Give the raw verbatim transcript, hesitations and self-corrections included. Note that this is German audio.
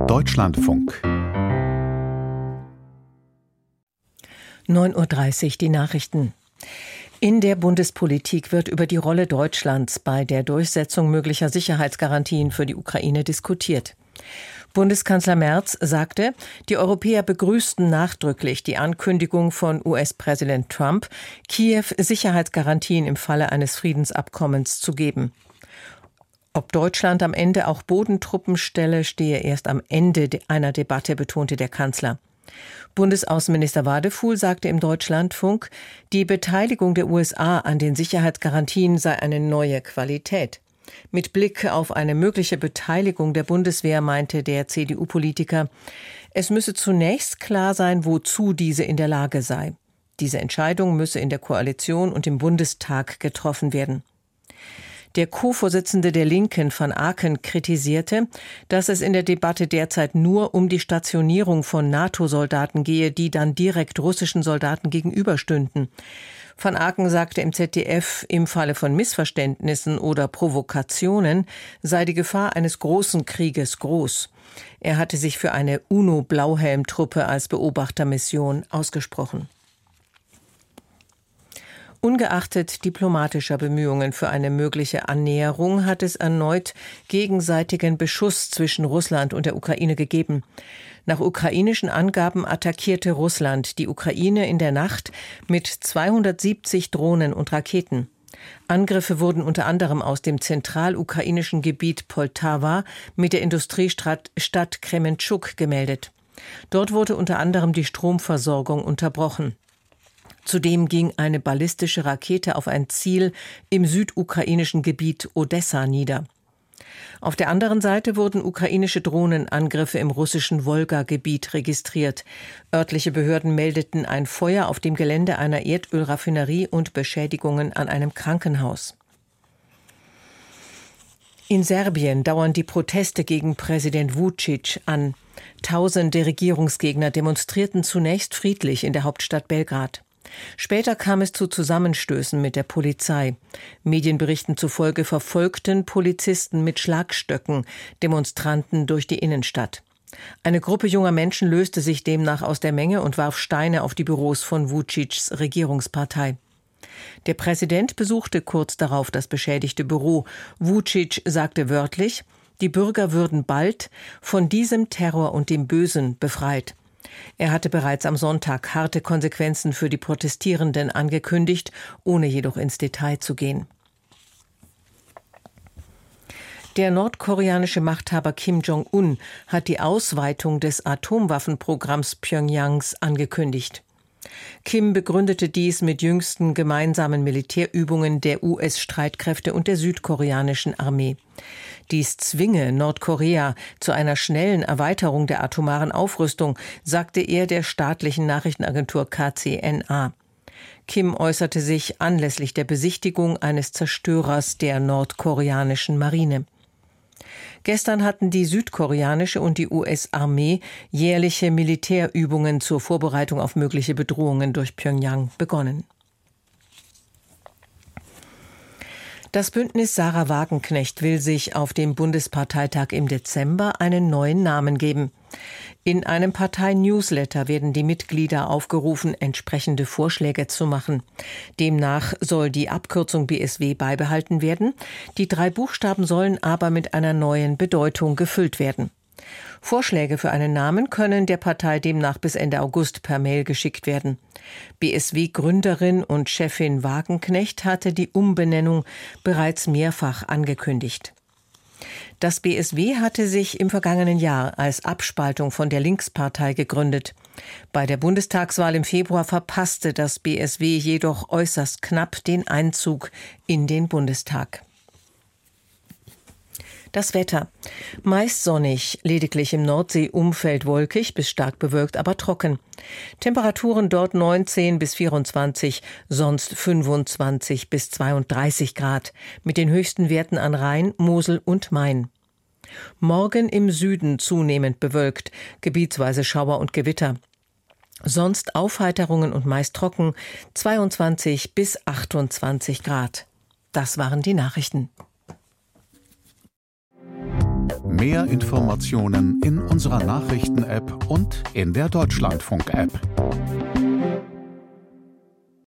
Deutschlandfunk. neun Uhr dreißig, die Nachrichten. In der Bundespolitik wird über die Rolle Deutschlands bei der Durchsetzung möglicher Sicherheitsgarantien für die Ukraine diskutiert. Bundeskanzler Merz sagte, die Europäer begrüßten nachdrücklich die Ankündigung von U S-Präsident Trump, Kiew Sicherheitsgarantien im Falle eines Friedensabkommens zu geben. Ob Deutschland am Ende auch Bodentruppen stelle, stehe erst am Ende einer Debatte, betonte der Kanzler. Bundesaußenminister Wadefuhl sagte im Deutschlandfunk, die Beteiligung der U S A an den Sicherheitsgarantien sei eine neue Qualität. Mit Blick auf eine mögliche Beteiligung der Bundeswehr meinte der C D U-Politiker, es müsse zunächst klar sein, wozu diese in der Lage sei. Diese Entscheidung müsse in der Koalition und im Bundestag getroffen werden. Der Co-Vorsitzende der Linken, van Aken, kritisierte, dass es in der Debatte derzeit nur um die Stationierung von NATO-Soldaten gehe, die dann direkt russischen Soldaten gegenüberstünden. Van Aken sagte im Z D F, im Falle von Missverständnissen oder Provokationen sei die Gefahr eines großen Krieges groß. Er hatte sich für eine UNO-Blauhelm-Truppe als Beobachtermission ausgesprochen. Ungeachtet diplomatischer Bemühungen für eine mögliche Annäherung hat es erneut gegenseitigen Beschuss zwischen Russland und der Ukraine gegeben. Nach ukrainischen Angaben attackierte Russland die Ukraine in der Nacht mit zweihundertsiebzig Drohnen und Raketen. Angriffe wurden unter anderem aus dem zentralukrainischen Gebiet Poltawa mit der Industriestadt Krementschuk gemeldet. Dort wurde unter anderem die Stromversorgung unterbrochen. Zudem ging eine ballistische Rakete auf ein Ziel im südukrainischen Gebiet Odessa nieder. Auf der anderen Seite wurden ukrainische Drohnenangriffe im russischen Wolga-Gebiet registriert. Örtliche Behörden meldeten ein Feuer auf dem Gelände einer Erdölraffinerie und Beschädigungen an einem Krankenhaus. In Serbien dauern die Proteste gegen Präsident Vučić an. Tausende Regierungsgegner demonstrierten zunächst friedlich in der Hauptstadt Belgrad. Später kam es zu Zusammenstößen mit der Polizei. Medienberichten zufolge verfolgten Polizisten mit Schlagstöcken Demonstranten durch die Innenstadt. Eine Gruppe junger Menschen löste sich demnach aus der Menge und warf Steine auf die Büros von Vučićs Regierungspartei. Der Präsident besuchte kurz darauf das beschädigte Büro. Vučić sagte wörtlich, die Bürger würden bald von diesem Terror und dem Bösen befreit. Er hatte bereits am Sonntag harte Konsequenzen für die Protestierenden angekündigt, ohne jedoch ins Detail zu gehen. Der nordkoreanische Machthaber Kim Jong-un hat die Ausweitung des Atomwaffenprogramms Pjöngjangs angekündigt. Kim begründete dies mit jüngsten gemeinsamen Militärübungen der U S-Streitkräfte und der südkoreanischen Armee. Dies zwinge Nordkorea zu einer schnellen Erweiterung der atomaren Aufrüstung, sagte er der staatlichen Nachrichtenagentur K C N A. Kim äußerte sich anlässlich der Besichtigung eines Zerstörers der nordkoreanischen Marine. Gestern hatten die südkoreanische und die U S-Armee jährliche Militärübungen zur Vorbereitung auf mögliche Bedrohungen durch Pjöngjang begonnen. Das Bündnis Sarah Wagenknecht will sich auf dem Bundesparteitag im Dezember einen neuen Namen geben. In einem Partei-Newsletter werden die Mitglieder aufgerufen, entsprechende Vorschläge zu machen. Demnach soll die Abkürzung B S W beibehalten werden. Die drei Buchstaben sollen aber mit einer neuen Bedeutung gefüllt werden. Vorschläge für einen Namen können der Partei demnach bis Ende August per Mail geschickt werden. B S W-Gründerin und Chefin Wagenknecht hatte die Umbenennung bereits mehrfach angekündigt. Das B S W hatte sich im vergangenen Jahr als Abspaltung von der Linkspartei gegründet. Bei der Bundestagswahl im Februar verpasste das B S W jedoch äußerst knapp den Einzug in den Bundestag. Das Wetter. Meist sonnig, lediglich im Nordseeumfeld wolkig bis stark bewölkt, aber trocken. Temperaturen dort neunzehn bis vierundzwanzig, sonst fünfundzwanzig bis zweiunddreißig Grad, mit den höchsten Werten an Rhein, Mosel und Main. Morgen im Süden zunehmend bewölkt, gebietsweise Schauer und Gewitter. Sonst Aufheiterungen und meist trocken, zweiundzwanzig bis achtundzwanzig Grad. Das waren die Nachrichten. Mehr Informationen in unserer Nachrichten-App und in der Deutschlandfunk-App.